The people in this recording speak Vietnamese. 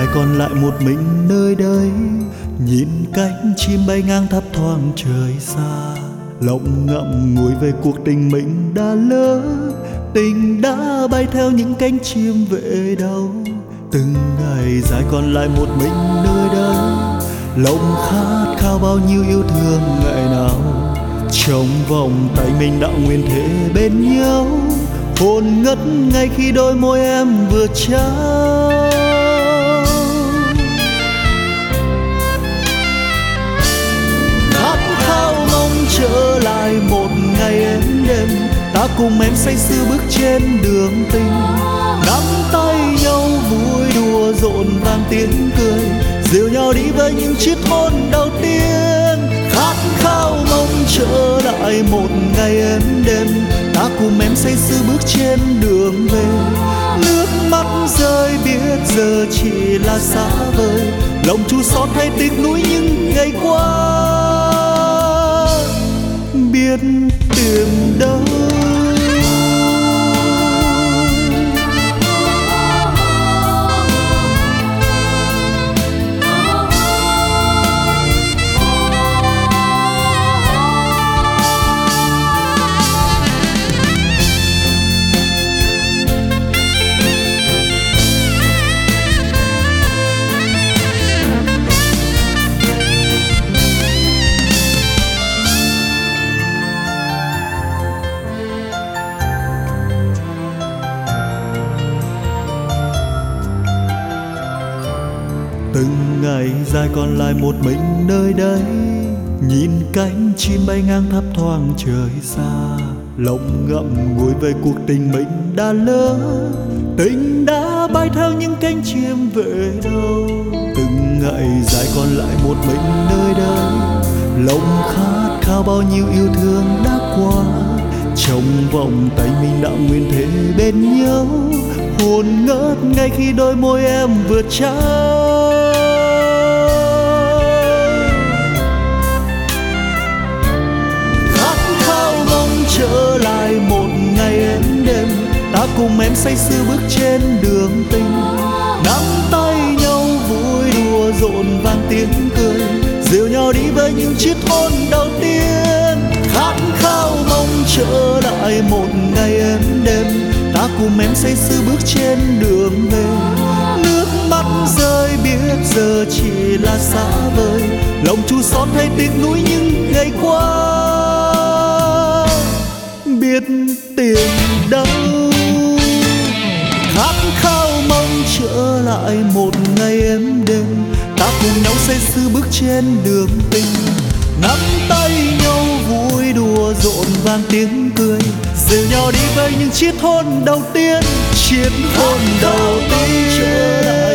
còn lại một mình nơi đây, nhìn cánh chim bay ngang thấp thoáng trời xa. Lòng ngậm ngùi về cuộc tình mình đã lỡ, tình đã bay theo những cánh chim về đâu. Từng ngày dài còn lại một mình nơi đây, lòng khát khao bao nhiêu yêu thương ngày nào. Trong vòng tay mình đã nguyện thể bên nhau, hồn ngất ngay khi đôi môi em vừa trao. Khát khao mong trở lại một ngày êm đềm, ta cùng em say sưa bước trên đường tình. Nắm tay nhau vui đùa rộn vang tiếng cười, dìu nhau đi với những chiếc hôn đầu tiên. Khát khao mong trở lại một ngày êm đềm, ta cùng em say sưa bước trên đường về. Nước mắt rơi biết giờ chỉ là xa vời, lòng chua xót hay tiếc nuối những ngày qua, biết tìm đâu. Từng ngày dài còn lại một mình nơi đây, nhìn cánh chim bay ngang thấp thoáng trời xa. Lòng ngậm ngùi về cuộc tình mình đã lỡ, tình đã bay theo những cánh chim về đâu. Từng ngày dài còn lại một mình nơi đây, lòng khát khao bao nhiêu yêu thương đã qua. Trong vòng tay mình đã nguyện thể bên nhau, hồn ngất ngay khi đôi môi em vừa trao. Khát khao mong trở lại một ngày êm đềm, ta cùng em say sưa bước trên đường tình. Nắm tay nhau vui đùa rộn vang tiếng cười, dìu nhau đi với những chiếc hôn đầu tiên. Khát khao mong trở lại một ngày êm đềm, ta cùng em say sưa bước trên đường về. Nước mắt rơi biết giờ chỉ là xa vời, lòng chua xót hay tiếc nuối những ngày qua, biết tìm đâu. Khát khao mong trở lại một ngày êm đềm, ta cùng nhau say sưa bước trên đường tình. Nắm tay nhau vui đùa rộn vang tiếng cười, dìu nhau đi với những chiếc hôn đầu tiên. Chiếc hôn đầu tiên.